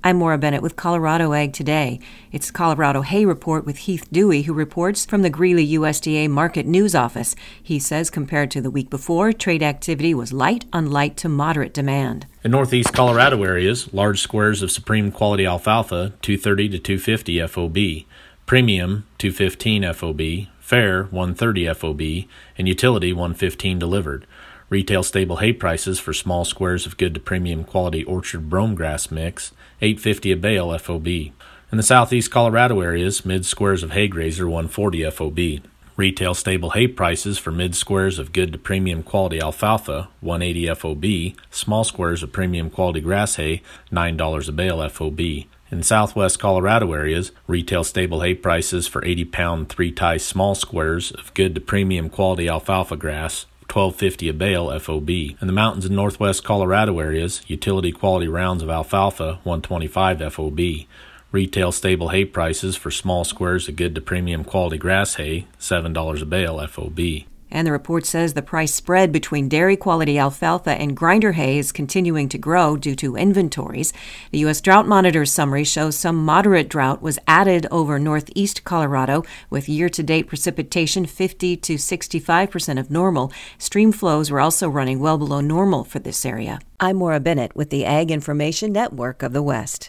I'm Maura Bennett with Colorado Ag Today. It's Colorado Hay Report with Heath Dewey, who reports from the Greeley USDA Market News Office. He says compared to the week before, trade activity was light on light to moderate demand. In northeast Colorado areas, large squares of Supreme Quality Alfalfa, 230 to 250 FOB, Premium, 215 FOB, Fair, 130 FOB, and Utility, 115 delivered. Retail stable hay prices for small squares of good to premium quality orchard brome grass mix, $8.50 a bale FOB. In the southeast Colorado areas, mid squares of hay grazer, $140 FOB. Retail stable hay prices for mid squares of good to premium quality alfalfa, $180 FOB. Small squares of premium quality grass hay, $9 a bale FOB. In southwest Colorado areas, retail stable hay prices for 80-pound 3-tie small squares of good to premium quality alfalfa grass, $12.50 a bale FOB. In the mountains and northwest Colorado areas, utility quality rounds of alfalfa, $125 FOB. Retail stable hay prices for small squares of good to premium quality grass hay, $7 a bale FOB. And the report says the price spread between dairy quality alfalfa and grinder hay is continuing to grow due to inventories. The U.S. Drought Monitor's summary shows some moderate drought was added over northeast Colorado, with year-to-date precipitation 50 to 65% of normal. Stream flows were also running well below normal for this area. I'm Maura Bennett with the Ag Information Network of the West.